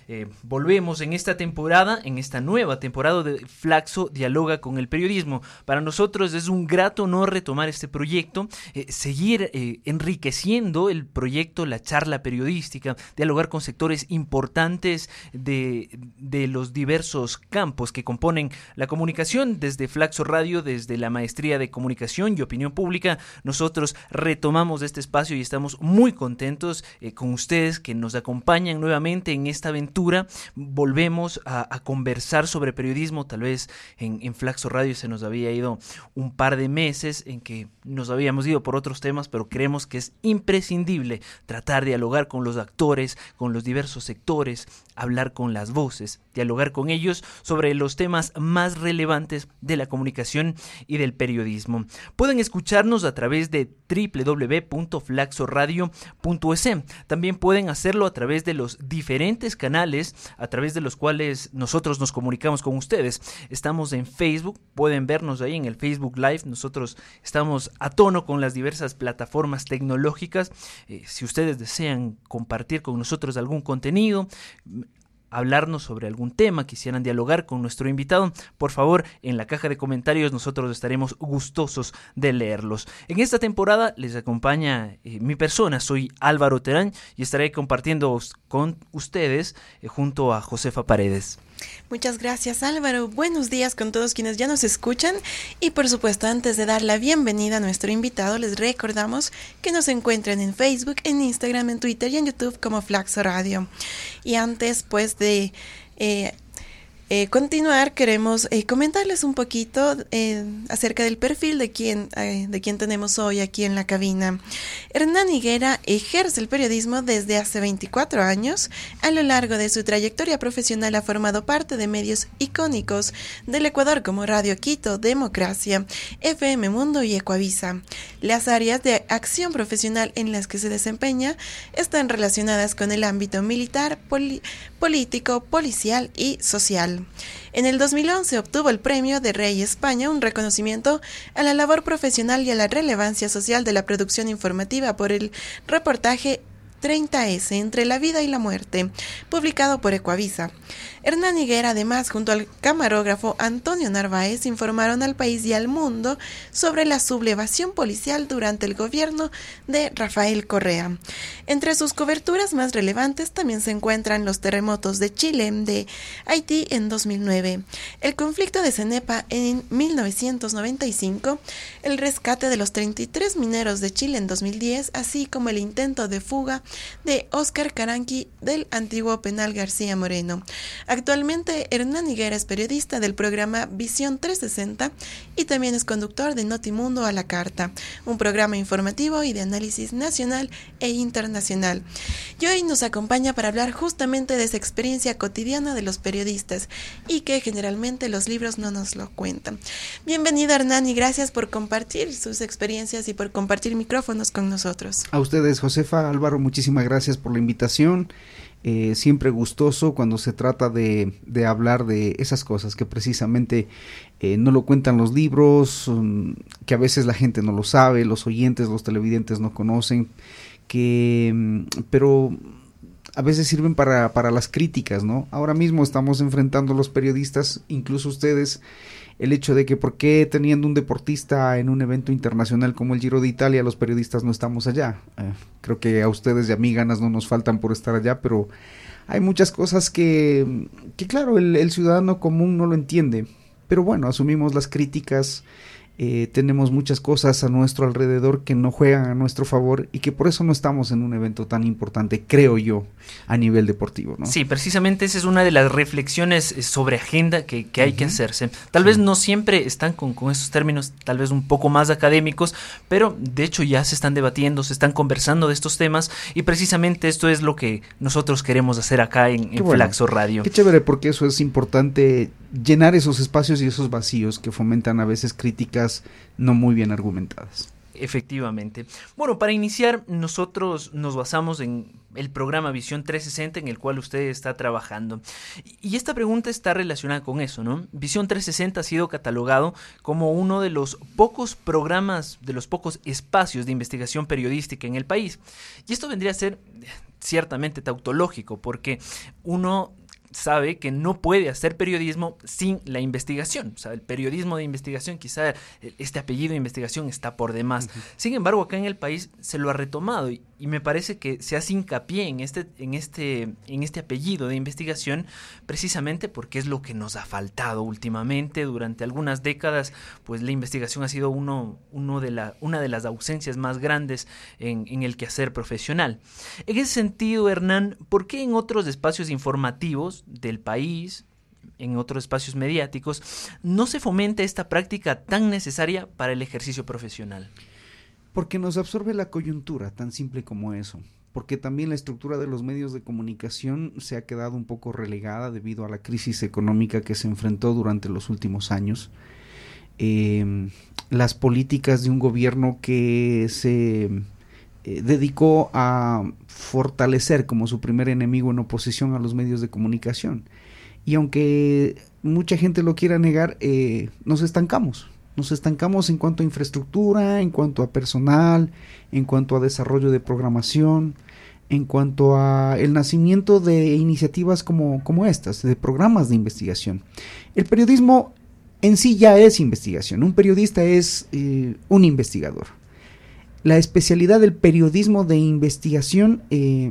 Volvemos en esta temporada, en esta nueva temporada de Flaxo Dialoga con el Periodismo. Para nosotros es un grato honor retomar este proyecto, seguir enriqueciendo el proyecto, la charla periodística, dialogar con sectores importantes de los diversos campos que componen la comunicación. Desde Flaxo Radio, desde la Maestría de Comunicación y Opinión Pública, nosotros retomamos este espacio y estamos muy contentos con ustedes que nos acompañan nuevamente en esta aventura. Volvemos a conversar sobre periodismo. Tal vez en Flaxo Radio se nos había ido un par de meses en que nos habíamos ido por otros temas, pero creemos que es imprescindible tratar de dialogar con los actores, con los diversos sectores, hablar con las voces, dialogar con ellos sobre los temas más relevantes de la comunicación y del periodismo. Pueden escucharnos a través de www.flaxoradio.es. También pueden hacerlo a través de los diferentes canales a través de los cuales nosotros nos comunicamos con ustedes. Estamos en Facebook, pueden vernos ahí en el Facebook Live. Nosotros estamos a tono con las diversas plataformas tecnológicas. Si ustedes desean compartir con nosotros algún contenido, hablarnos sobre algún tema, quisieran dialogar con nuestro invitado, por favor, en la caja de comentarios nosotros estaremos gustosos de leerlos. En esta temporada les acompaña mi persona, soy Álvaro Terán y estaré compartiendo con ustedes junto a Josefa Paredes. Muchas gracias, Álvaro. Buenos días con todos quienes ya nos escuchan y por supuesto antes de dar la bienvenida a nuestro invitado les recordamos que nos encuentran en Facebook, en Instagram, en Twitter y en YouTube como Flaxo Radio. Y antes pues de continuar, queremos comentarles un poquito acerca del perfil de quien tenemos hoy aquí en la cabina. Hernán Higuera ejerce el periodismo desde hace 24 años. A lo largo de su trayectoria profesional ha formado parte de medios icónicos del Ecuador como Radio Quito, Democracia, FM Mundo y Ecuavisa. Las áreas de acción profesional en las que se desempeña están relacionadas con el ámbito militar, político, policial y social. En el 2011 obtuvo el premio de Rey España, un reconocimiento a la labor profesional y a la relevancia social de la producción informativa por el reportaje 30S, Entre la vida y la muerte, publicado por Ecuavisa. Hernán Higuera, además, junto al camarógrafo Antonio Narváez, informaron al país y al mundo sobre la sublevación policial durante el gobierno de Rafael Correa. Entre sus coberturas más relevantes también se encuentran los terremotos de Chile, de Haití en 2009, el conflicto de Cenepa en 1995, el rescate de los 33 mineros de Chile en 2010, así como el intento de fuga de Óscar Caranqui del antiguo penal García Moreno. Actualmente, Hernán Higuera es periodista del programa Visión 360 y también es conductor de Notimundo a la Carta, un programa informativo y de análisis nacional e internacional. Y hoy nos acompaña para hablar justamente de esa experiencia cotidiana de los periodistas y que generalmente los libros no nos lo cuentan. Bienvenido, Hernán, y gracias por compartir sus experiencias y por compartir micrófonos con nosotros. A ustedes, Josefa, Álvaro, muchísimas gracias por la invitación. Siempre gustoso cuando se trata de hablar de esas cosas que precisamente no lo cuentan los libros, que a veces la gente no lo sabe, los oyentes, los televidentes no conocen, pero a veces sirven para las críticas, ¿no? Ahora mismo estamos enfrentando los periodistas, incluso ustedes, el hecho de que por qué teniendo un deportista en un evento internacional como el Giro de Italia, los periodistas no estamos allá. Creo que a ustedes y a mí ganas no nos faltan por estar allá, pero hay muchas cosas que claro, el ciudadano común no lo entiende. Pero bueno, asumimos las críticas, tenemos muchas cosas a nuestro alrededor que no juegan a nuestro favor y que por eso no estamos en un evento tan importante, creo yo, a nivel deportivo, ¿no? Sí, precisamente esa es una de las reflexiones sobre agenda que hay que hacerse. Tal vez no siempre están con esos términos, tal vez un poco más académicos, pero de hecho ya se están debatiendo, se están conversando de estos temas y precisamente esto es lo que nosotros queremos hacer acá en Flaxo Radio. Qué chévere, porque eso es importante, llenar esos espacios y esos vacíos que fomentan a veces críticas no muy bien argumentadas. Efectivamente. Bueno, para iniciar, nosotros nos basamos en el programa Visión 360 en el cual usted está trabajando. Y esta pregunta está relacionada con eso, ¿no? Visión 360 ha sido catalogado como uno de los pocos programas, de los pocos espacios de investigación periodística en el país. Y esto vendría a ser ciertamente tautológico, porque uno sabe que no puede hacer periodismo sin la investigación. O sea, el periodismo de investigación, quizá este apellido de investigación está por demás. Uh-huh. Sin embargo, acá en el país se lo ha retomado y me parece que se hace hincapié en este apellido de investigación precisamente porque es lo que nos ha faltado últimamente. Durante algunas décadas, pues la investigación ha sido una de las ausencias más grandes en el quehacer profesional. En ese sentido, Hernán, ¿por qué en otros espacios informativos del país, en otros espacios mediáticos, no se fomenta esta práctica tan necesaria para el ejercicio profesional? Porque nos absorbe la coyuntura, tan simple como eso. Porque también la estructura de los medios de comunicación se ha quedado un poco relegada debido a la crisis económica que se enfrentó durante los últimos años. Las políticas de un gobierno que se dedicó a fortalecer como su primer enemigo en oposición a los medios de comunicación. Y aunque mucha gente lo quiera negar, nos estancamos en cuanto a infraestructura, en cuanto a personal, en cuanto a desarrollo de programación, en cuanto a el nacimiento de iniciativas como estas, de programas de investigación. El periodismo en sí ya es investigación, un periodista es un investigador. La especialidad del periodismo de investigación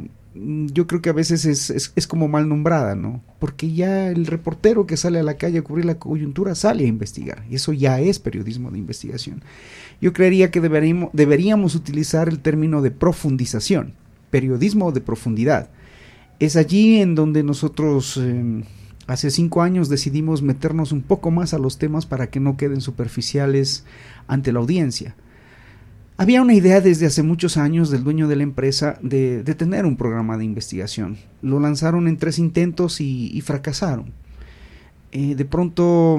yo creo que a veces es como mal nombrada, ¿no? Porque ya el reportero que sale a la calle a cubrir la coyuntura sale a investigar, y eso ya es periodismo de investigación. Yo creería que deberíamos utilizar el término de profundización, periodismo de profundidad. Es allí en donde nosotros hace 5 años decidimos meternos un poco más a los temas para que no queden superficiales ante la audiencia. Había una idea desde hace muchos años del dueño de la empresa de tener un programa de investigación. Lo lanzaron en 3 intentos y fracasaron. De pronto,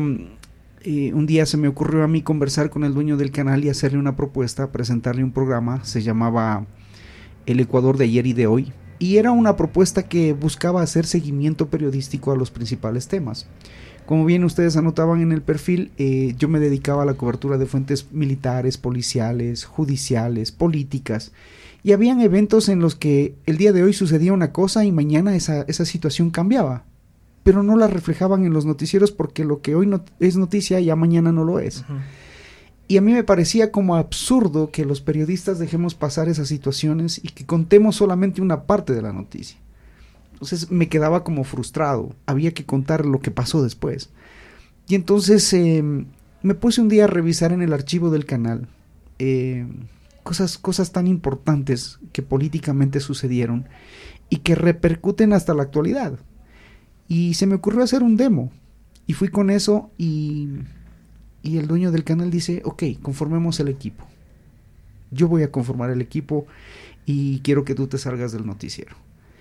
un día se me ocurrió a mí conversar con el dueño del canal y hacerle una propuesta, presentarle un programa. Se llamaba El Ecuador de ayer y de hoy. Y era una propuesta que buscaba hacer seguimiento periodístico a los principales temas. Como bien ustedes anotaban en el perfil, yo me dedicaba a la cobertura de fuentes militares, policiales, judiciales, políticas, y habían eventos en los que el día de hoy sucedía una cosa y mañana esa situación cambiaba, pero no la reflejaban en los noticieros porque lo que hoy no es noticia ya mañana no lo es. Uh-huh. Y a mí me parecía como absurdo que los periodistas dejemos pasar esas situaciones y que contemos solamente una parte de la noticia. Entonces me quedaba como frustrado, había que contar lo que pasó después. Y entonces me puse un día a revisar en el archivo del canal cosas tan importantes que políticamente sucedieron y que repercuten hasta la actualidad. Y se me ocurrió hacer un demo, y fui con eso y el dueño del canal dice, ok, conformemos el equipo. Yo voy a conformar el equipo y quiero que tú te salgas del noticiero.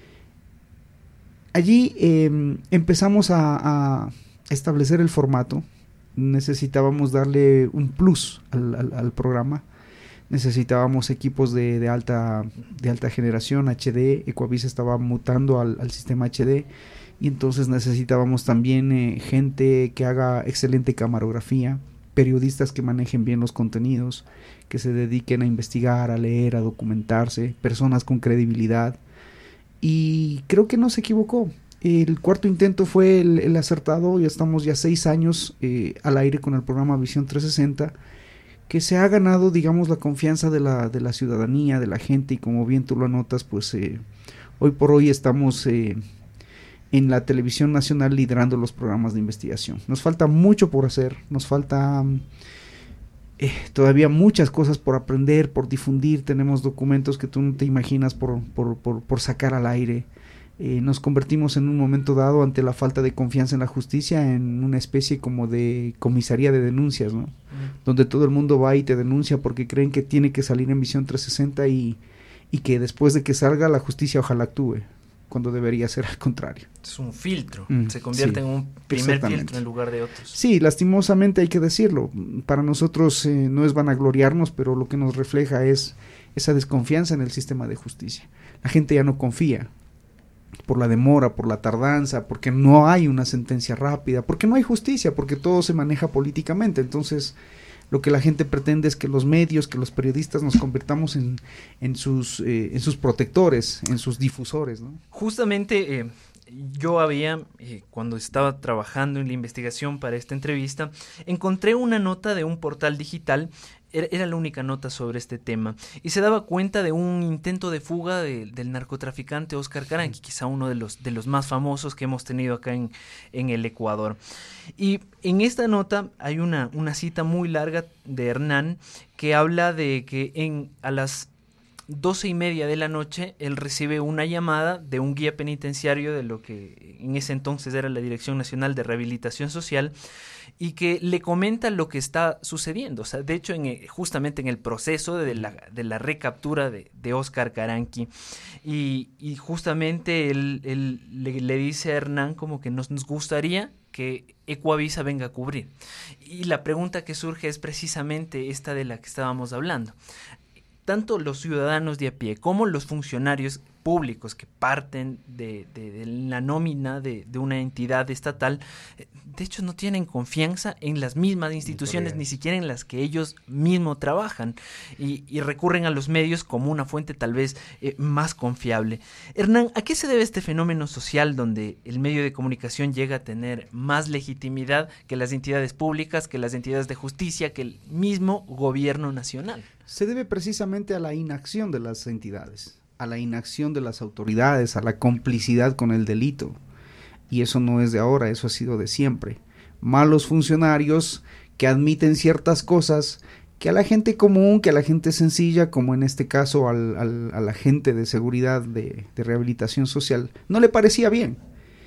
Allí empezamos a establecer el formato. Necesitábamos darle un plus al programa. Necesitábamos equipos de alta generación, HD. Ecuavisa estaba mutando al sistema HD. Y entonces necesitábamos también gente que haga excelente camarografía, periodistas que manejen bien los contenidos, que se dediquen a investigar, a leer, a documentarse, personas con credibilidad. Y creo que no se equivocó. El 4º intento fue el acertado. Ya estamos 6 años al aire con el programa Visión 360, que se ha ganado, digamos, la confianza de la ciudadanía, de la gente, y como bien tú lo anotas, pues hoy por hoy estamos en la televisión nacional liderando los programas de investigación. Nos falta mucho por hacer, nos falta todavía muchas cosas por aprender, por difundir. Tenemos documentos que tú no te imaginas por sacar al aire. Nos convertimos en un momento dado, ante la falta de confianza en la justicia, en una especie como de comisaría de denuncias, ¿no? Donde todo el mundo va y te denuncia porque creen que tiene que salir en Visión 360 y que después de que salga la justicia ojalá actúe, cuando debería ser al contrario. Es un filtro, se convierte en un primer filtro en lugar de otros. Sí, lastimosamente hay que decirlo. Para nosotros no es vanagloriarnos, pero lo que nos refleja es esa desconfianza en el sistema de justicia. La gente ya no confía por la demora, por la tardanza, porque no hay una sentencia rápida, porque no hay justicia, porque todo se maneja políticamente. Entonces, lo que la gente pretende es que los medios, que los periodistas nos convirtamos en sus protectores, en sus difusores, ¿no? Justamente yo había, cuando estaba trabajando en la investigación para esta entrevista, encontré una nota de un portal digital. Era la única nota sobre este tema y se daba cuenta de un intento de fuga del narcotraficante Óscar Caranqui, quizá uno de los más famosos que hemos tenido acá en el Ecuador. Y en esta nota hay una cita muy larga de Hernán que habla de que a las 12:30 de la noche él recibe una llamada de un guía penitenciario de lo que en ese entonces era la Dirección Nacional de Rehabilitación Social, y que le comenta lo que está sucediendo. O sea, de hecho, justamente en el proceso de la recaptura de Óscar Caranqui, y justamente él le dice a Hernán como que nos gustaría que Ecuavisa venga a cubrir. Y la pregunta que surge es precisamente esta de la que estábamos hablando. Tanto los ciudadanos de a pie como los funcionarios públicos que parten de la nómina de una entidad estatal, de hecho no tienen confianza en las mismas instituciones, ni siquiera en las que ellos mismos trabajan, y recurren a los medios como una fuente tal vez más confiable. Hernán, ¿a qué se debe este fenómeno social donde el medio de comunicación llega a tener más legitimidad que las entidades públicas, que las entidades de justicia, que el mismo gobierno nacional? Se debe precisamente a la inacción de las entidades, a la inacción de las autoridades, a la complicidad con el delito. Y eso no es de ahora, eso ha sido de siempre. Malos funcionarios que admiten ciertas cosas que a la gente común, que a la gente sencilla, como en este caso al agente de seguridad de rehabilitación social, no le parecía bien.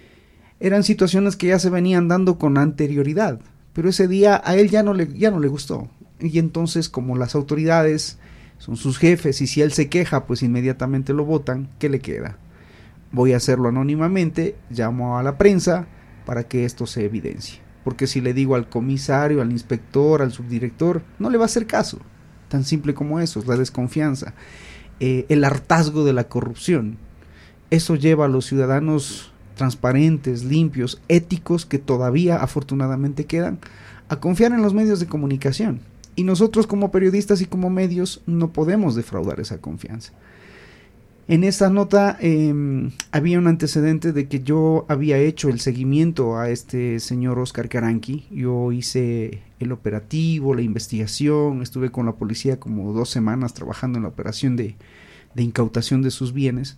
Eran situaciones que ya se venían dando con anterioridad, pero ese día a él ya no le gustó. Y entonces, como las autoridades son sus jefes, y si él se queja, pues inmediatamente lo botan, ¿qué le queda? Voy a hacerlo anónimamente, llamo a la prensa para que esto se evidencie. Porque si le digo al comisario, al inspector, al subdirector, no le va a hacer caso. Tan simple como eso, es la desconfianza, el hartazgo de la corrupción. Eso lleva a los ciudadanos transparentes, limpios, éticos, que todavía afortunadamente quedan, a confiar en los medios de comunicación. Y nosotros como periodistas y como medios no podemos defraudar esa confianza. En esta nota había un antecedente de que yo había hecho el seguimiento a este señor Óscar Caranqui. Yo hice el operativo, la investigación, estuve con la policía como 2 semanas trabajando en la operación de incautación de sus bienes.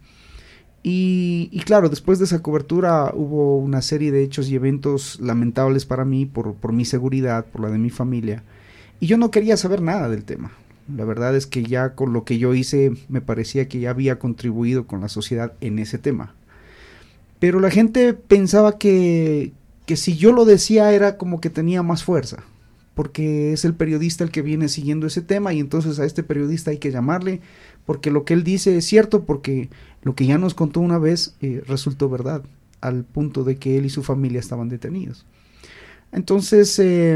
Y claro, después de esa cobertura hubo una serie de hechos y eventos lamentables para mí, por mi seguridad, por la de mi familia. Y yo no quería saber nada del tema. La verdad es que ya con lo que yo hice me parecía que ya había contribuido con la sociedad en ese tema. Pero la gente pensaba que si yo lo decía era como que tenía más fuerza, porque es el periodista el que viene siguiendo ese tema y entonces a este periodista hay que llamarle porque lo que él dice es cierto, porque lo que ya nos contó una vez resultó verdad, al punto de que él y su familia estaban detenidos. Entonces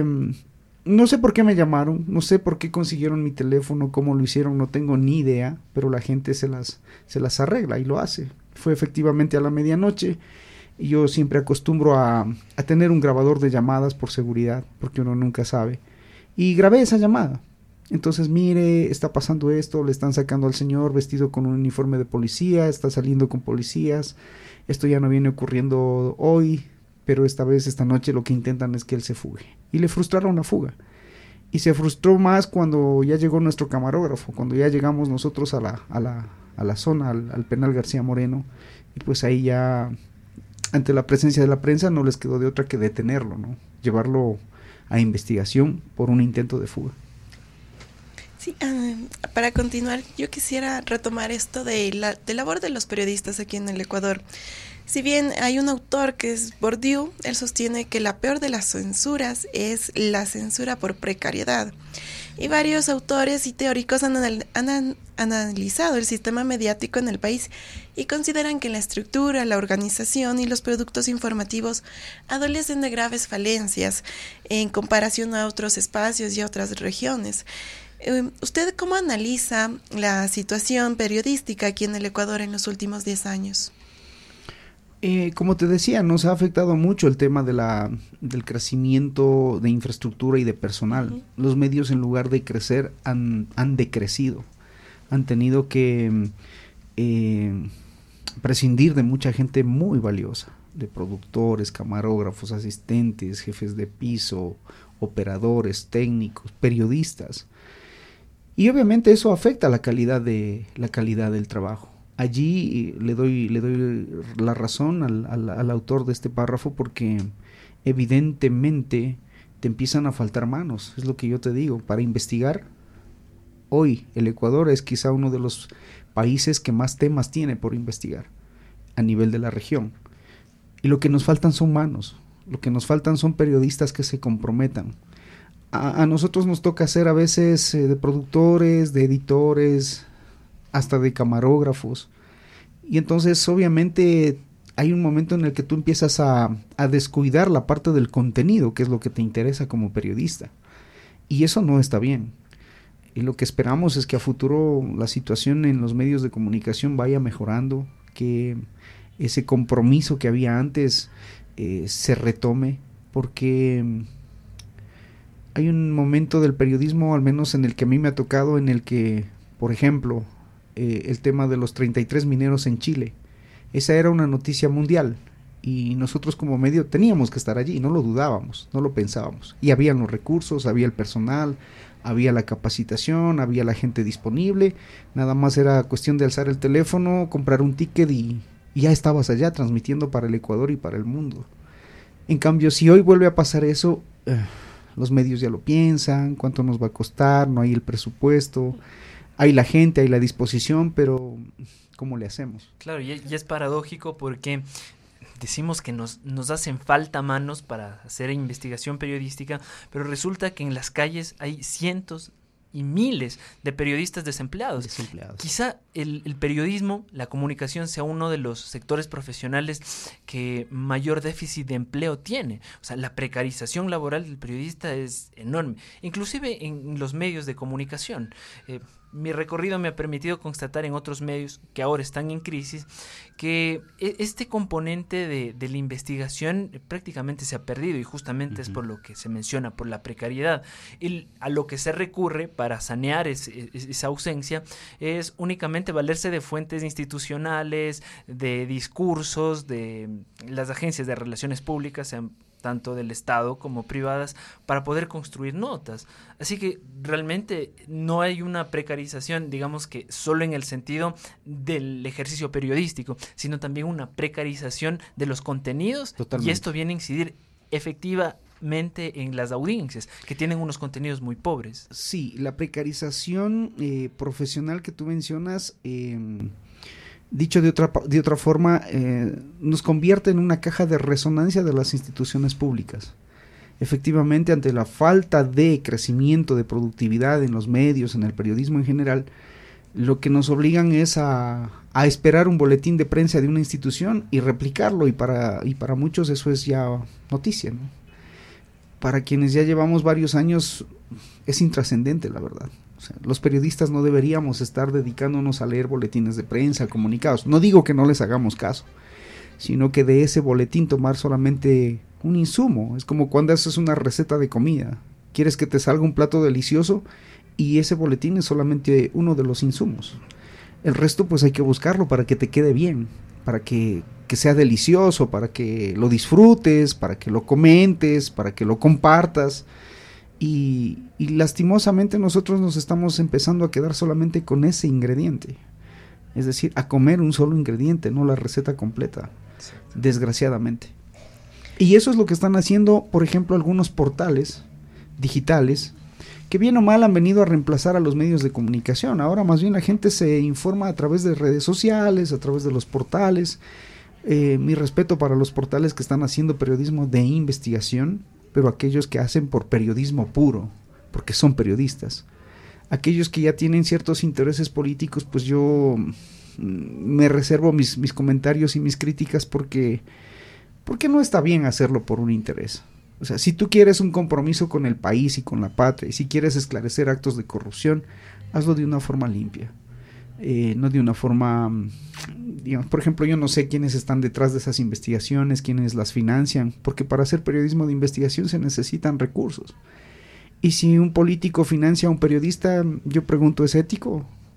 no sé por qué me llamaron, no sé por qué consiguieron mi teléfono, cómo lo hicieron, no tengo ni idea, pero la gente se las arregla y lo hace. Fue efectivamente a la medianoche y yo siempre acostumbro a tener un grabador de llamadas por seguridad, porque uno nunca sabe. Y grabé esa llamada. Entonces, mire, está pasando esto, le están sacando al señor vestido con un uniforme de policía, está saliendo con policías, esto ya no viene ocurriendo hoy, pero esta noche lo que intentan es que él se fugue. Y le frustraron la fuga. Y se frustró más cuando ya llegó nuestro camarógrafo, cuando ya llegamos nosotros a la zona, al penal García Moreno, y pues ahí ya, ante la presencia de la prensa, no les quedó de otra que detenerlo, ¿no? Llevarlo a investigación por un intento de fuga. Sí, para continuar, yo quisiera retomar esto de la labor de los periodistas aquí en el Ecuador. Si bien hay un autor que es Bourdieu, él sostiene que la peor de las censuras es la censura por precariedad. Y varios autores y teóricos han analizado el sistema mediático en el país y consideran que la estructura, la organización y los productos informativos adolecen de graves falencias en comparación a otros espacios y a otras regiones. ¿Usted cómo analiza la situación periodística aquí en el Ecuador en los últimos 10 años? Como te decía, nos ha afectado mucho el tema del crecimiento de infraestructura y de personal. Uh-huh. Los medios, en lugar de crecer, han decrecido. Han tenido que prescindir de mucha gente muy valiosa, de productores, camarógrafos, asistentes, jefes de piso, operadores, técnicos, periodistas. Y obviamente eso afecta la calidad del trabajo. Allí le doy la razón al autor de este párrafo, porque evidentemente te empiezan a faltar manos, es lo que yo te digo, para investigar. Hoy el Ecuador es quizá uno de los países que más temas tiene por investigar a nivel de la región. Y lo que nos faltan son manos, lo que nos faltan son periodistas que se comprometan. A nosotros nos toca hacer a veces de productores, de editores, hasta de camarógrafos. Y entonces obviamente hay un momento en el que tú empiezas a descuidar la parte del contenido, que es lo que te interesa como periodista. Y eso no está bien. Y lo que esperamos es que a futuro la situación en los medios de comunicación vaya mejorando, que ese compromiso que había antes se retome, porque hay un momento del periodismo, al menos en el que a mí me ha tocado, en el que, por ejemplo, el tema de los 33 mineros en Chile, esa era una noticia mundial y nosotros como medio teníamos que estar allí, no lo dudábamos, no lo pensábamos, y habían los recursos, había el personal, había la capacitación, había la gente disponible, nada más era cuestión de alzar el teléfono, comprar un ticket y ya estabas allá transmitiendo para el Ecuador y para el mundo. En cambio, si hoy vuelve a pasar eso, los medios ya lo piensan, cuánto nos va a costar, no hay el presupuesto, hay la gente, hay la disposición, pero ¿cómo le hacemos? Claro, y es paradójico porque decimos que nos hacen falta manos para hacer investigación periodística, pero resulta que en las calles hay cientos y miles de periodistas desempleados. Quizá el periodismo, la comunicación sea uno de los sectores profesionales que mayor déficit de empleo tiene. O sea, la precarización laboral del periodista es enorme, inclusive en los medios de comunicación. Mi recorrido me ha permitido constatar en otros medios que ahora están en crisis que este componente de la investigación prácticamente se ha perdido, y justamente es por lo que se menciona, por la precariedad. A lo que se recurre para sanear esa ausencia es únicamente valerse de fuentes institucionales, de discursos, de las agencias de relaciones públicas, sean tanto del Estado como privadas, para poder construir notas. Así que realmente no hay una precarización, digamos que solo en el sentido del ejercicio periodístico, sino también una precarización de los contenidos. Totalmente. Y esto viene a incidir efectivamente en las audiencias, que tienen unos contenidos muy pobres. Sí, la precarización profesional que tú mencionas, dicho de otra forma, nos convierte en una caja de resonancia de las instituciones públicas. Efectivamente, ante la falta de crecimiento, de productividad en los medios, en el periodismo en general, lo que nos obligan es a esperar un boletín de prensa de una institución y replicarlo, y para muchos eso es ya noticia, ¿no? Para quienes ya llevamos varios años es intrascendente, la verdad. O sea, los periodistas no deberíamos estar dedicándonos a leer boletines de prensa, comunicados. No digo que no les hagamos caso, sino que de ese boletín tomar solamente un insumo. Es como cuando haces una receta de comida. Quieres que te salga un plato delicioso y ese boletín es solamente uno de los insumos. El resto pues hay que buscarlo para que te quede bien, para que sea delicioso, para que lo disfrutes, para que lo comentes, para que lo compartas. Y lastimosamente nosotros nos estamos empezando a quedar solamente con ese ingrediente, es decir, a comer un solo ingrediente, no la receta completa, desgraciadamente. Y eso es lo que están haciendo, por ejemplo, algunos portales digitales que bien o mal han venido a reemplazar a los medios de comunicación. Ahora más bien la gente se informa a través de redes sociales, a través de los portales. Mi respeto para los portales que están haciendo periodismo de investigación, pero aquellos que hacen por periodismo puro, porque son periodistas. Aquellos que ya tienen ciertos intereses políticos, pues yo me reservo mis comentarios y mis críticas porque no está bien hacerlo por un interés. O sea, si tú quieres un compromiso con el país y con la patria, y si quieres esclarecer actos de corrupción, hazlo de una forma limpia. No de una forma, digamos, por ejemplo, yo no sé quiénes están detrás de esas investigaciones, quiénes las financian, porque para hacer periodismo de investigación se necesitan recursos. Y si un político financia a un periodista, yo pregunto, ¿es ético?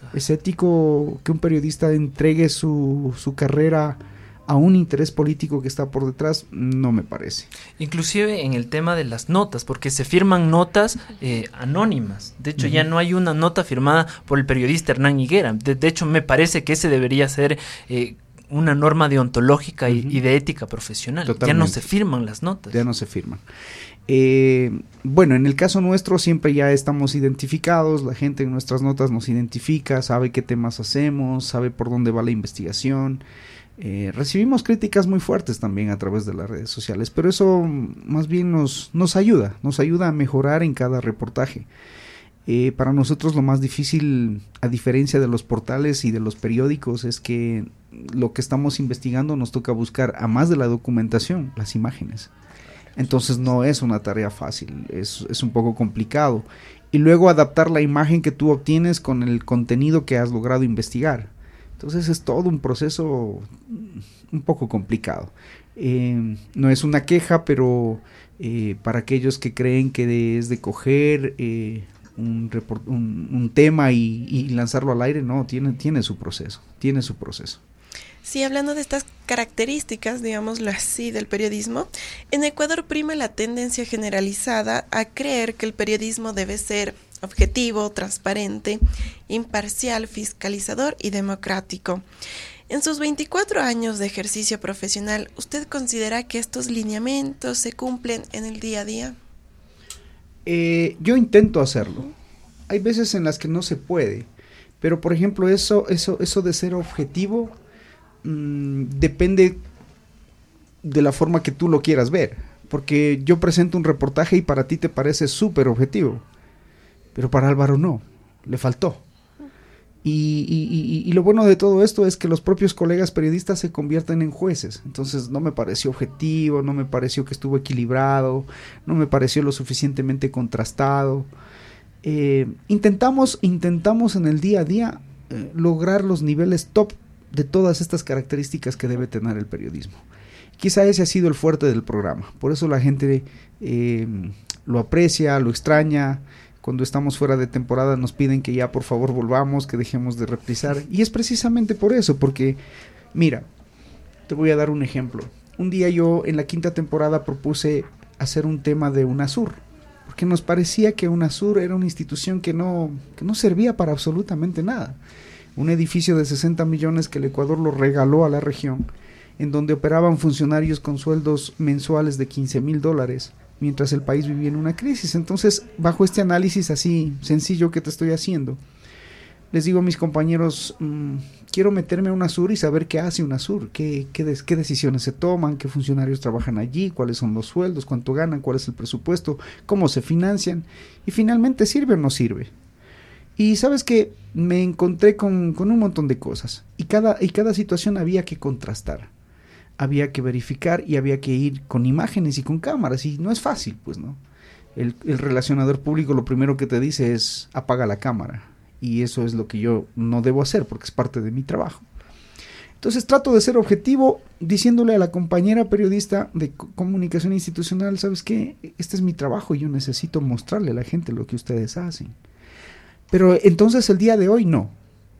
¿Es ético que un periodista entregue su carrera a un interés político que está por detrás? No me parece. Inclusive en el tema de las notas, porque se firman notas anónimas. De hecho, ya no hay una nota firmada por el periodista Hernán Higuera. De hecho, me parece que ese debería ser una norma deontológica y de ética profesional. Totalmente. Ya no se firman las notas. Ya no se firman. Bueno, en el caso nuestro siempre ya estamos identificados, la gente en nuestras notas nos identifica, sabe qué temas hacemos, sabe por dónde va la investigación. Recibimos críticas muy fuertes también a través de las redes sociales, pero eso más bien nos ayuda a mejorar en cada reportaje. Para nosotros lo más difícil, a diferencia de los portales y de los periódicos, es que lo que estamos investigando nos toca buscar, a más de la documentación, las imágenes. Entonces no es una tarea fácil, es un poco complicado. Y luego adaptar la imagen que tú obtienes con el contenido que has logrado investigar. Entonces es todo un proceso un poco complicado. No es una queja, pero para aquellos que creen que es de coger un tema y lanzarlo al aire, no, tiene su proceso, Sí, hablando de estas características, digámoslo así, del periodismo, en Ecuador prima la tendencia generalizada a creer que el periodismo debe ser objetivo, transparente, imparcial, fiscalizador y democrático. En sus 24 años de ejercicio profesional, ¿usted considera que estos lineamientos se cumplen en el día a día? Yo intento hacerlo. Hay veces en las que no se puede, pero por ejemplo eso de ser objetivo depende de la forma que tú lo quieras ver, porque yo presento un reportaje y para ti te parece súper objetivo, pero para Álvaro no, le faltó. Y lo bueno de todo esto es que los propios colegas periodistas se convierten en jueces. Entonces no me pareció objetivo, no me pareció que estuvo equilibrado, no me pareció lo suficientemente contrastado. Intentamos en el día a día lograr los niveles top de todas estas características que debe tener el periodismo. Quizá ese ha sido el fuerte del programa, por eso la gente lo aprecia, lo extraña. Cuando estamos fuera de temporada nos piden que ya por favor volvamos, que dejemos de reprisar, y es precisamente por eso, porque mira, te voy a dar un ejemplo. Un día yo en la 5ª temporada propuse hacer un tema de UNASUR, porque nos parecía que UNASUR era una institución que no servía para absolutamente nada. Un edificio de 60 millones que el Ecuador lo regaló a la región, en donde operaban funcionarios con sueldos mensuales de $15,000, mientras el país vivía en una crisis. Entonces, bajo este análisis así sencillo que te estoy haciendo, les digo a mis compañeros, quiero meterme a UNASUR y saber qué hace UNASUR, qué decisiones se toman, qué funcionarios trabajan allí, cuáles son los sueldos, cuánto ganan, cuál es el presupuesto, cómo se financian, y finalmente sirve o no sirve. Y sabes que me encontré con un montón de cosas, y cada situación había que contrastar, había que verificar y había que ir con imágenes y con cámaras, y no es fácil, pues, ¿no? El relacionador público lo primero que te dice es apaga la cámara, y eso es lo que yo no debo hacer porque es parte de mi trabajo. Entonces trato de ser objetivo diciéndole a la compañera periodista de comunicación institucional, ¿sabes qué? Este es mi trabajo y yo necesito mostrarle a la gente lo que ustedes hacen. Pero entonces el día de hoy no.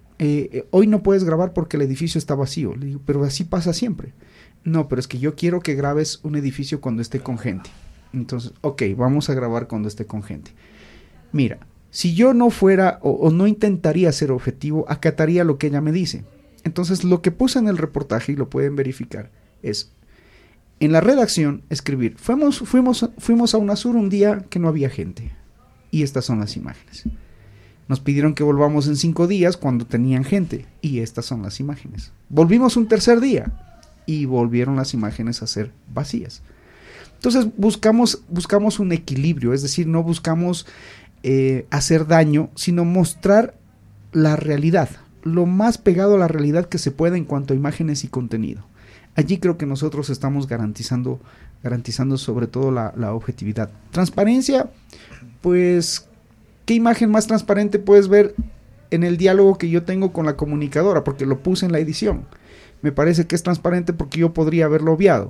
Hoy no puedes grabar porque el edificio está vacío. Le digo, pero así pasa siempre. No, pero es que yo quiero que grabes un edificio cuando esté con gente. Entonces, ok, vamos a grabar cuando esté con gente. Mira, si yo no fuera o no intentaría ser objetivo, acataría lo que ella me dice. Entonces, lo que puse en el reportaje, y lo pueden verificar, es en la redacción escribir, fuimos a UNASUR un día que no había gente. Y estas son las imágenes. Nos pidieron que volvamos en 5 días cuando tenían gente. Y estas son las imágenes. Volvimos un tercer día. Y volvieron las imágenes a ser vacías. Entonces buscamos un equilibrio. Es decir, no buscamos hacer daño, sino mostrar la realidad. Lo más pegado a la realidad que se pueda en cuanto a imágenes y contenido. Allí creo que nosotros estamos garantizando sobre todo la objetividad. Transparencia, pues... ¿Qué imagen más transparente puedes ver en el diálogo que yo tengo con la comunicadora? Porque lo puse en la edición. Me parece que es transparente porque yo podría haberlo obviado.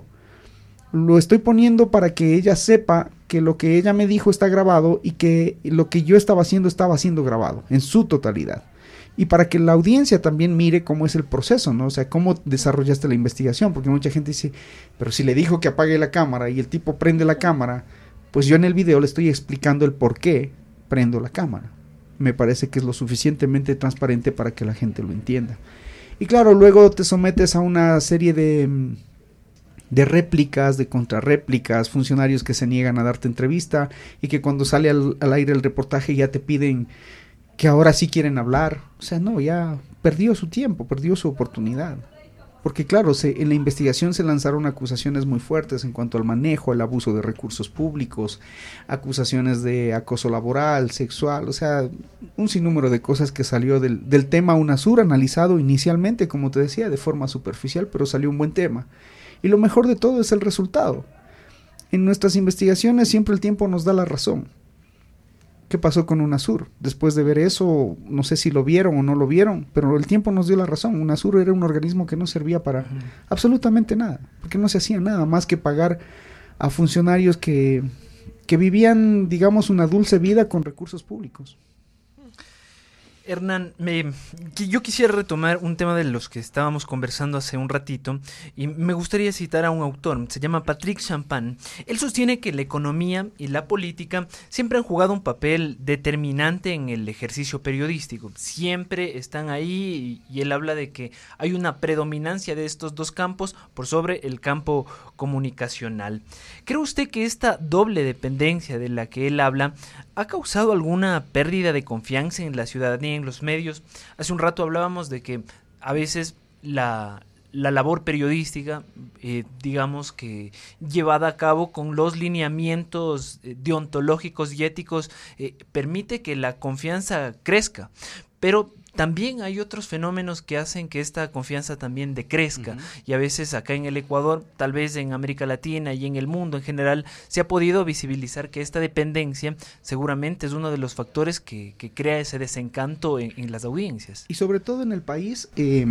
Lo estoy poniendo para que ella sepa que lo que ella me dijo está grabado y que lo que yo estaba haciendo grabado en su totalidad. y para que la audiencia también mire cómo es el proceso, ¿no? O sea, cómo desarrollaste la investigación, porque mucha gente dice, pero si le dijo que apague la cámara y el tipo prende la cámara, pues yo en el video le estoy explicando el por qué prendo la cámara. Me parece que es lo suficientemente transparente para que la gente lo entienda. Y claro, luego te sometes a una serie de réplicas, de contrarréplicas, funcionarios que se niegan a darte entrevista y que cuando sale al aire el reportaje ya te piden que ahora sí quieren hablar. O sea, no, ya perdió su tiempo, perdió su oportunidad. Porque claro, en la investigación se lanzaron acusaciones muy fuertes en cuanto al manejo, el abuso de recursos públicos, acusaciones de acoso laboral, sexual, o sea, un sinnúmero de cosas que salió del tema UNASUR, analizado inicialmente, como te decía, de forma superficial, pero salió un buen tema. Y lo mejor de todo es el resultado. En nuestras investigaciones siempre el tiempo nos da la razón. ¿Qué pasó con UNASUR? Después de ver eso, no sé si lo vieron o no lo vieron, pero el tiempo nos dio la razón. UNASUR era un organismo que no servía para absolutamente nada, porque no se hacía nada más que pagar a funcionarios que vivían, digamos, una dulce vida con recursos públicos. Hernán, yo quisiera retomar un tema de los que estábamos conversando hace un ratito y me gustaría citar a un autor, se llama Patrick Champagne. Él sostiene que la economía y la política siempre han jugado un papel determinante en el ejercicio periodístico, siempre están ahí y él habla de que hay una predominancia de estos dos campos por sobre el campo comunicacional. ¿Cree usted que esta doble dependencia de la que él habla ha causado alguna pérdida de confianza en la ciudadanía, en los medios? Hace un rato hablábamos de que a veces la labor periodística, digamos que llevada a cabo con los lineamientos deontológicos y éticos, permite que la confianza crezca, pero también hay otros fenómenos que hacen que esta confianza también decrezca. Uh-huh. Y a veces acá en el Ecuador, tal vez en América Latina y en el mundo en general, se ha podido visibilizar que esta dependencia seguramente es uno de los factores que crea ese desencanto en las audiencias. Y sobre todo en el país,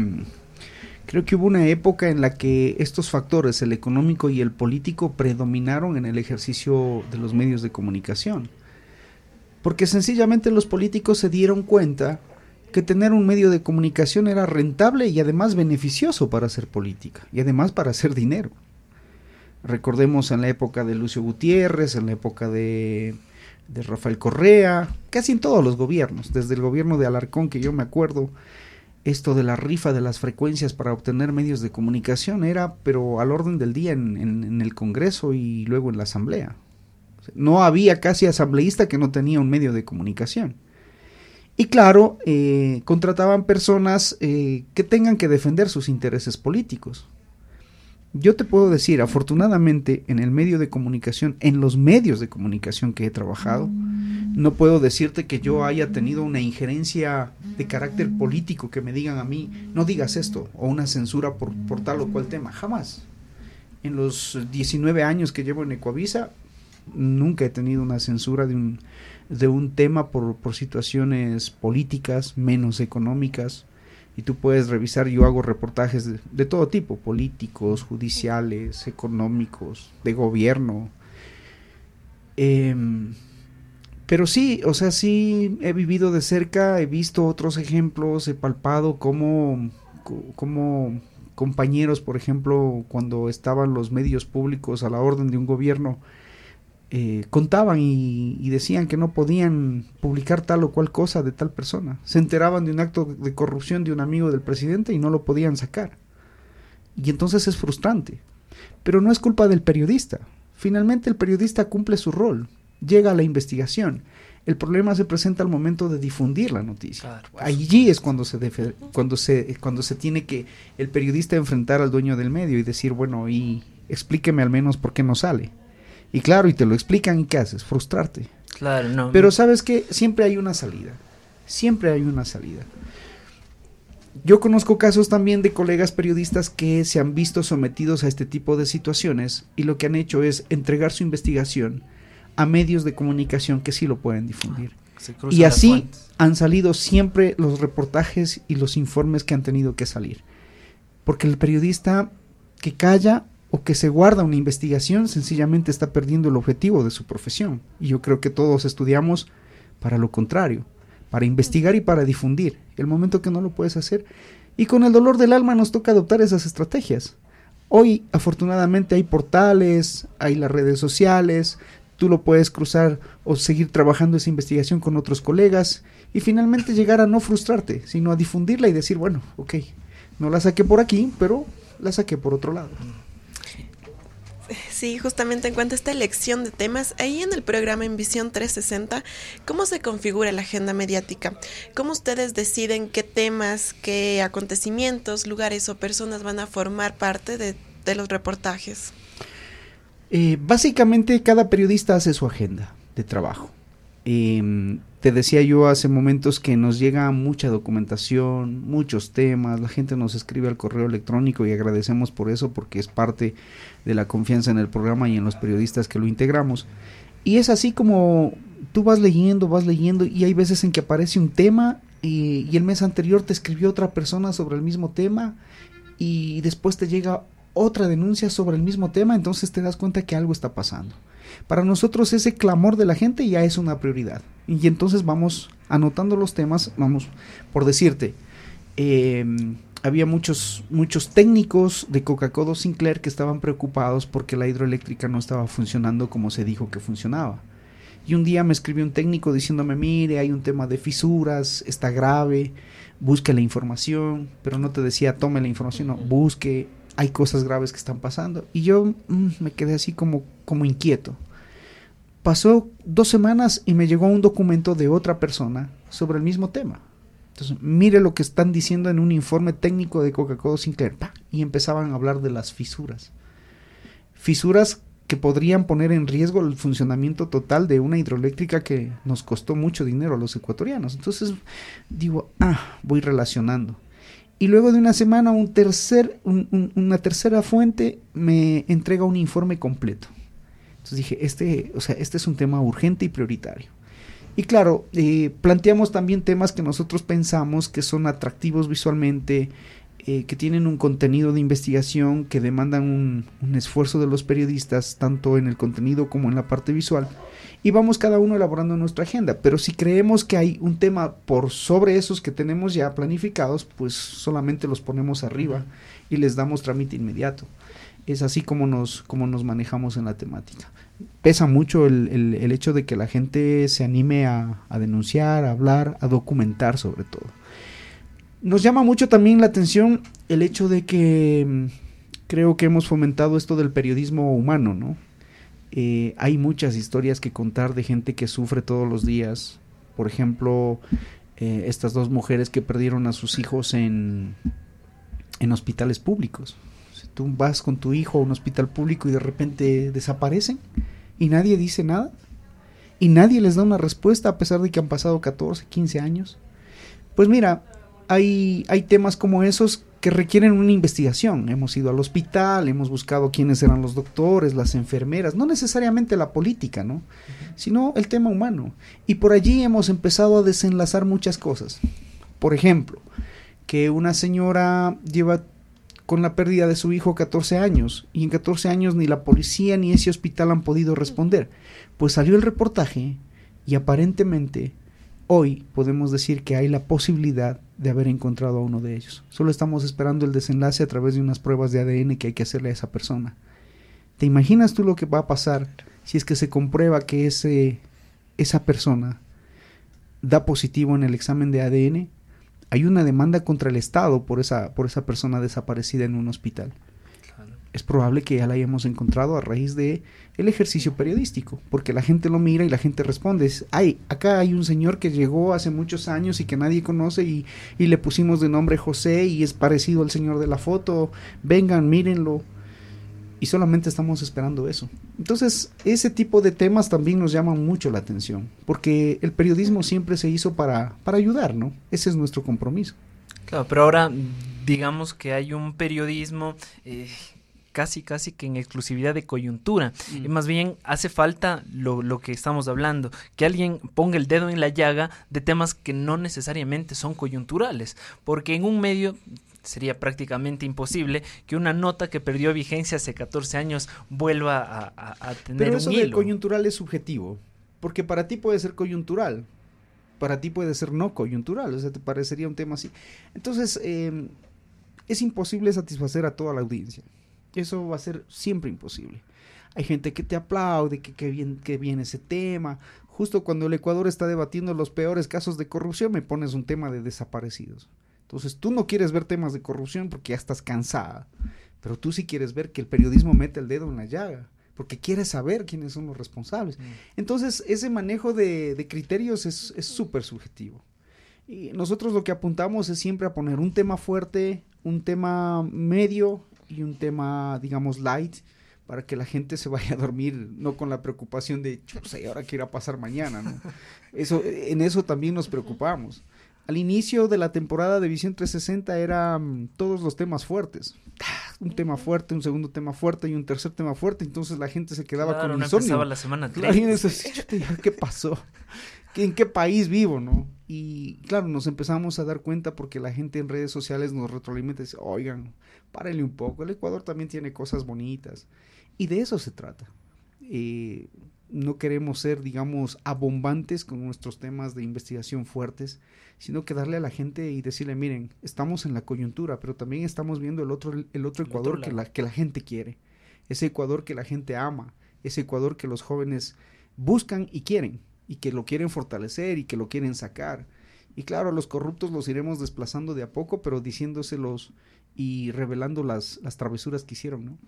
creo que hubo una época en la que estos factores, el económico y el político, predominaron en el ejercicio de los medios de comunicación. Porque sencillamente los políticos se dieron cuenta que tener un medio de comunicación era rentable y además beneficioso para hacer política y además para hacer dinero. Recordemos en la época de Lucio Gutiérrez, en la época de Rafael Correa, casi en todos los gobiernos, desde el gobierno de Alarcón, que yo me acuerdo, esto de la rifa de las frecuencias para obtener medios de comunicación era, pero al orden del día en el Congreso y luego en la Asamblea. No había casi asambleísta que no tenía un medio de comunicación. Y claro, contrataban personas que tengan que defender sus intereses políticos. Yo te puedo decir, afortunadamente, en el medio de comunicación, en los medios de comunicación que he trabajado, no puedo decirte que yo haya tenido una injerencia de carácter político que me digan a mí, no digas esto, o una censura por tal o cual tema, jamás. En los 19 años que llevo en Ecuavisa, nunca he tenido una censura de un tema por situaciones políticas, menos económicas, y tú puedes revisar, yo hago reportajes de todo tipo, políticos, judiciales, económicos, de gobierno, pero sí, o sea, sí he vivido de cerca, he visto otros ejemplos, he palpado cómo compañeros, por ejemplo, cuando estaban los medios públicos a la orden de un gobierno, contaban y decían que no podían publicar tal o cual cosa de tal persona. Se enteraban de un acto de corrupción de un amigo del presidente y no lo podían sacar. Y entonces es frustrante. Pero no es culpa del periodista. Finalmente el periodista cumple su rol, llega a la investigación. El problema se presenta al momento de difundir la noticia. Claro, allí es cuando se tiene que el periodista enfrentar al dueño del medio y decir, bueno, y explíqueme al menos por qué no sale. Y claro, y te lo explican, ¿y qué haces? Frustrarte. Claro, no. Pero ¿sabes qué? Siempre hay una salida. Siempre hay una salida. Yo conozco casos también de colegas periodistas que se han visto sometidos a este tipo de situaciones y lo que han hecho es entregar su investigación a medios de comunicación que sí lo pueden difundir. Y así han salido siempre los reportajes y los informes que han tenido que salir. Porque el periodista que calla o que se guarda una investigación sencillamente está perdiendo el objetivo de su profesión. Y yo creo que todos estudiamos para lo contrario, para investigar y para difundir. El momento que no lo puedes hacer, y con el dolor del alma nos toca adoptar esas estrategias. Hoy, afortunadamente, hay portales, hay las redes sociales, tú lo puedes cruzar o seguir trabajando esa investigación con otros colegas y finalmente llegar a no frustrarte, sino a difundirla y decir, bueno, ok, no la saqué por aquí, pero la saqué por otro lado. Sí, justamente en cuanto a esta elección de temas, ahí en el programa En Visión 360, ¿cómo se configura la agenda mediática? ¿Cómo ustedes deciden qué temas, qué acontecimientos, lugares o personas van a formar parte de los reportajes? Básicamente cada periodista hace su agenda de trabajo. Te decía yo hace momentos que nos llega mucha documentación, muchos temas, la gente nos escribe al correo electrónico y agradecemos por eso porque es parte de la confianza en el programa y en los periodistas que lo integramos. Y es así como tú vas leyendo y hay veces en que aparece un tema y el mes anterior te escribió otra persona sobre el mismo tema y después te llega otra denuncia sobre el mismo tema, entonces te das cuenta que algo está pasando. Para nosotros ese clamor de la gente ya es una prioridad y entonces vamos anotando los temas, vamos, por decirte, había muchos técnicos de Coca-Cola Sinclair que estaban preocupados porque la hidroeléctrica no estaba funcionando como se dijo que funcionaba. Y un día me escribió un técnico diciéndome, mire, hay un tema de fisuras, está grave, busque la información, pero no te decía tome la información, no, busque, hay cosas graves que están pasando. Y yo me quedé así como inquieto. Pasó 2 semanas y me llegó un documento de otra persona sobre el mismo tema. Entonces, mire lo que están diciendo en un informe técnico de Coca-Cola Sinclair. Y empezaban a hablar de las fisuras. Fisuras que podrían poner en riesgo el funcionamiento total de una hidroeléctrica que nos costó mucho dinero a los ecuatorianos. Entonces, digo, voy relacionando. Y luego de una semana una tercera fuente me entrega un informe completo. Entonces dije, este es un tema urgente y prioritario. Y claro, planteamos también temas que nosotros pensamos que son atractivos visualmente, que tienen un contenido de investigación, que demandan un esfuerzo de los periodistas, tanto en el contenido como en la parte visual. Y vamos cada uno elaborando nuestra agenda. Pero si creemos que hay un tema por sobre esos que tenemos ya planificados, pues solamente los ponemos arriba y les damos trámite inmediato. Es así como nos manejamos en la temática. Pesa mucho el hecho de que la gente se anime a denunciar, a hablar, a documentar sobre todo. Nos llama mucho también la atención el hecho de que creo que hemos fomentado esto del periodismo humano, ¿no? Hay muchas historias que contar de gente que sufre todos los días. Por ejemplo, estas 2 mujeres que perdieron a sus hijos en hospitales públicos. Si tú vas con tu hijo a un hospital público y de repente desaparecen y nadie dice nada y nadie les da una respuesta a pesar de que han pasado 14, 15 años. Pues mira, hay temas como esos que requieren una investigación. Hemos ido al hospital, hemos buscado quiénes eran los doctores, las enfermeras, no necesariamente la política, ¿no? Sino el tema humano. Y por allí hemos empezado a desenlazar muchas cosas. Por ejemplo, que una señora lleva con la pérdida de su hijo 14 años y en 14 años ni la policía ni ese hospital han podido responder. Pues salió el reportaje y aparentemente hoy podemos decir que hay la posibilidad de haber encontrado a uno de ellos. Solo estamos esperando el desenlace a través de unas pruebas de ADN que hay que hacerle a esa persona. ¿Te imaginas tú lo que va a pasar si es que se comprueba que esa persona da positivo en el examen de ADN? Hay una demanda contra el Estado por esa persona desaparecida en un hospital. Claro. Es probable que ya la hayamos encontrado a raíz de el ejercicio periodístico, porque la gente lo mira y la gente responde. Acá hay un señor que llegó hace muchos años y que nadie conoce y le pusimos de nombre José y es parecido al señor de la foto. Vengan, mírenlo. Y solamente estamos esperando eso. Entonces, ese tipo de temas también nos llaman mucho la atención, porque el periodismo siempre se hizo para ayudar, ¿no? Ese es nuestro compromiso. Claro, pero ahora digamos que hay un periodismo casi que en exclusividad de coyuntura. Y más bien hace falta lo que estamos hablando, que alguien ponga el dedo en la llaga de temas que no necesariamente son coyunturales, porque en un medio sería prácticamente imposible que una nota que perdió vigencia hace 14 años vuelva a tener un hilo. Pero eso de coyuntural es subjetivo, porque para ti puede ser coyuntural, para ti puede ser no coyuntural, o sea, te parecería un tema así. Entonces, es imposible satisfacer a toda la audiencia. Eso va a ser siempre imposible. Hay gente que te aplaude, que viene ese tema. Justo cuando el Ecuador está debatiendo los peores casos de corrupción, me pones un tema de desaparecidos. Entonces, tú no quieres ver temas de corrupción porque ya estás cansada, pero tú sí quieres ver que el periodismo mete el dedo en la llaga, porque quieres saber quiénes son los responsables. Entonces, ese manejo de criterios es súper subjetivo. Y nosotros lo que apuntamos es siempre a poner un tema fuerte, un tema medio y un tema, digamos, light, para que la gente se vaya a dormir, no con la preocupación de, ¿y ahora qué irá a pasar mañana? ¿No? En eso también nos preocupamos. Al inicio de la temporada de Visión 360 eran todos los temas fuertes. Un tema fuerte, un segundo tema fuerte y un tercer tema fuerte. Entonces la gente se quedaba con insomnio. Empezaba la semana 3. Claro, ¿qué pasó? ¿En qué país vivo, no? Y claro, nos empezamos a dar cuenta porque la gente en redes sociales nos retroalimenta y dice, oigan, párenle un poco, el Ecuador también tiene cosas bonitas. Y de eso se trata. No queremos ser, digamos, abombantes con nuestros temas de investigación fuertes, sino que darle a la gente y decirle, miren, estamos en la coyuntura, pero también estamos viendo el otro Ecuador que la gente quiere, ese Ecuador que la gente ama, ese Ecuador que los jóvenes buscan y quieren, y que lo quieren fortalecer y que lo quieren sacar. Y claro, a los corruptos los iremos desplazando de a poco, pero diciéndoselos y revelando las travesuras que hicieron, ¿no?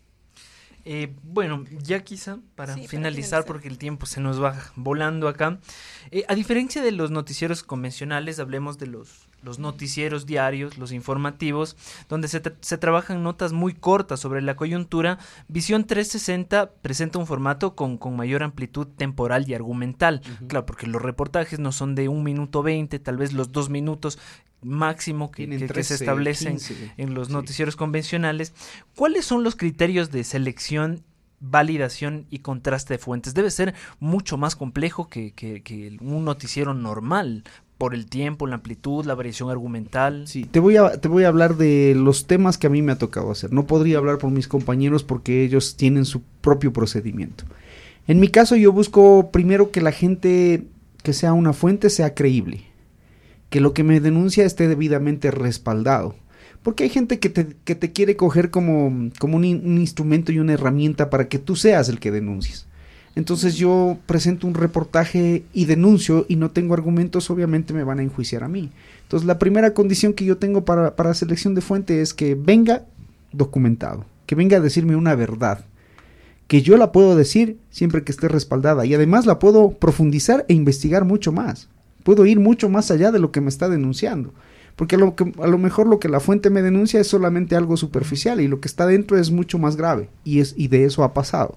Bueno, ya quizá para finalizar, porque el tiempo se nos va volando acá. A diferencia de los noticieros convencionales, hablemos de los noticieros diarios, los informativos, donde se trabajan notas muy cortas sobre la coyuntura. Visión 360 presenta un formato con mayor amplitud temporal y argumental. Uh-huh. Claro, porque los reportajes no son de 1 minuto 20, tal vez los 2 minutos máximo que se establecen 15, en los noticieros convencionales. ¿Cuáles son los criterios de selección, validación y contraste de fuentes? Debe ser mucho más complejo que un noticiero normal, por el tiempo, la amplitud, la variación argumental. Sí, te voy a hablar de los temas que a mí me ha tocado hacer. No podría hablar por mis compañeros porque ellos tienen su propio procedimiento. En mi caso, yo busco primero que la gente, que sea una fuente, sea creíble, que lo que me denuncia esté debidamente respaldado, porque hay gente que te quiere coger como un instrumento y una herramienta para que tú seas el que denuncies. Entonces yo presento un reportaje y denuncio y no tengo argumentos, obviamente me van a enjuiciar a mí. Entonces la primera condición que yo tengo para selección de fuente es que venga documentado, que venga a decirme una verdad, que yo la puedo decir siempre que esté respaldada y además la puedo profundizar e investigar mucho más. Puedo ir mucho más allá de lo que me está denunciando, porque a lo mejor lo que la fuente me denuncia es solamente algo superficial y lo que está dentro es mucho más grave y de eso ha pasado.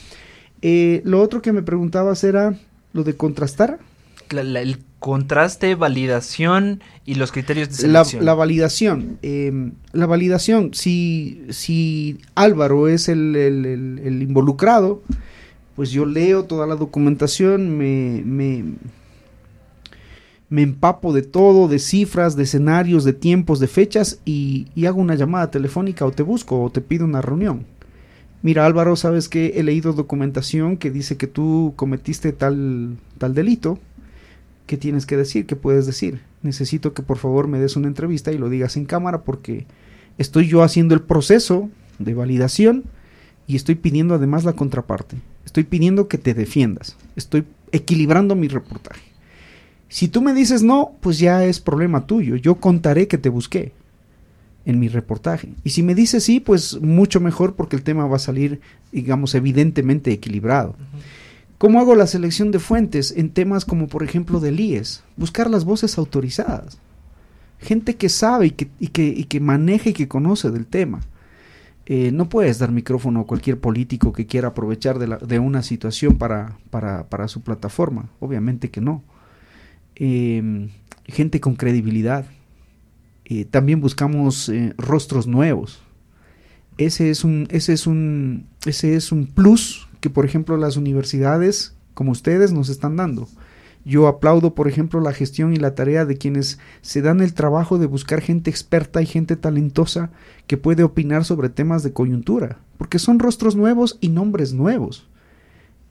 Lo otro que me preguntabas era lo de contrastar. El contraste, validación y los criterios de selección. La validación, si Álvaro es el involucrado, pues yo leo toda la documentación, me empapo de todo, de cifras, de escenarios, de tiempos, de fechas y hago una llamada telefónica o te busco o te pido una reunión. Mira, Álvaro, ¿sabes qué? He leído documentación que dice que tú cometiste tal delito. ¿Qué tienes que decir? ¿Qué puedes decir? Necesito que por favor me des una entrevista y lo digas en cámara porque estoy yo haciendo el proceso de validación y estoy pidiendo además la contraparte. Estoy pidiendo que te defiendas. Estoy equilibrando mi reportaje. Si tú me dices no, pues ya es problema tuyo. Yo contaré que te busqué en mi reportaje. Y si me dices sí, pues mucho mejor porque el tema va a salir, digamos, evidentemente equilibrado. Uh-huh. ¿Cómo hago la selección de fuentes en temas como, por ejemplo, del IES? Buscar las voces autorizadas. Gente que sabe y que maneja y que conoce del tema. No puedes dar micrófono a cualquier político que quiera aprovechar de una situación para su plataforma. Obviamente que no. Gente con credibilidad. También buscamos rostros nuevos. Ese es un plus que, por ejemplo, las universidades como ustedes nos están dando. Yo aplaudo, por ejemplo, la gestión y la tarea de quienes se dan el trabajo de buscar gente experta y gente talentosa que puede opinar sobre temas de coyuntura, porque son rostros nuevos y nombres nuevos.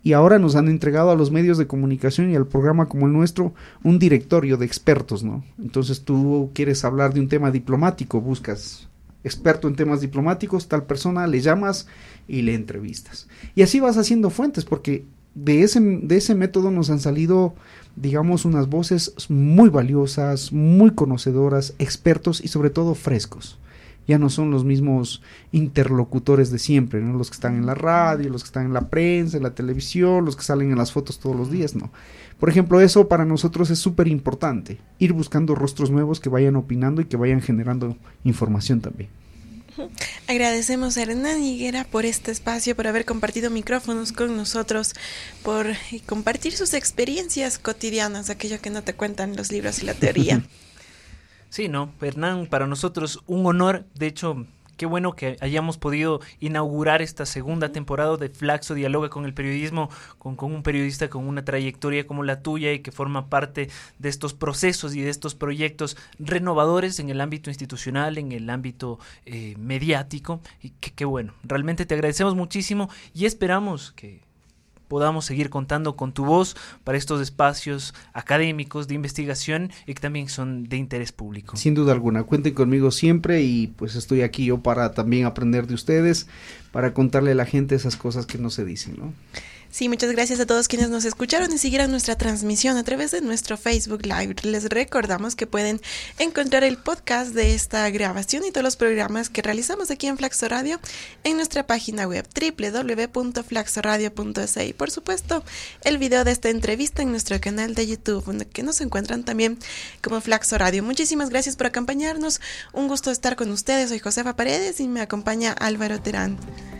y ahora nos han entregado a los medios de comunicación y al programa como el nuestro un directorio de expertos, ¿no? Entonces tú quieres hablar de un tema diplomático, buscas experto en temas diplomáticos, tal persona, le llamas y le entrevistas. Y así vas haciendo fuentes, porque de ese método nos han salido, digamos, unas voces muy valiosas, muy conocedoras, expertos y sobre todo frescos. Ya no son los mismos interlocutores de siempre, ¿no? Los que están en la radio, los que están en la prensa, en la televisión, los que salen en las fotos todos los días, ¿no? Por ejemplo, eso para nosotros es súper importante, ir buscando rostros nuevos que vayan opinando y que vayan generando información también. Agradecemos a Hernán Higuera por este espacio, por haber compartido micrófonos con nosotros, por compartir sus experiencias cotidianas, aquello que no te cuentan los libros y la teoría. Sí, no, Hernán, para nosotros un honor. De hecho, qué bueno que hayamos podido inaugurar esta segunda temporada de Flaxo Dialoga con el Periodismo, con un periodista con una trayectoria como la tuya y que forma parte de estos procesos y de estos proyectos renovadores en el ámbito institucional, en el ámbito mediático. Y qué bueno, realmente te agradecemos muchísimo y esperamos que podamos seguir contando con tu voz para estos espacios académicos de investigación y que también son de interés público. Sin duda alguna, cuenten conmigo siempre y pues estoy aquí yo para también aprender de ustedes, para contarle a la gente esas cosas que no se dicen, ¿no? Sí, muchas gracias a todos quienes nos escucharon y siguieron nuestra transmisión a través de nuestro Facebook Live. Les recordamos que pueden encontrar el podcast de esta grabación y todos los programas que realizamos aquí en Flaxo Radio en nuestra página web www.flaxoradio.es y por supuesto el video de esta entrevista en nuestro canal de YouTube, donde que nos encuentran también como Flaxo Radio. Muchísimas gracias por acompañarnos, un gusto estar con ustedes. Soy Josefa Paredes y me acompaña Álvaro Terán.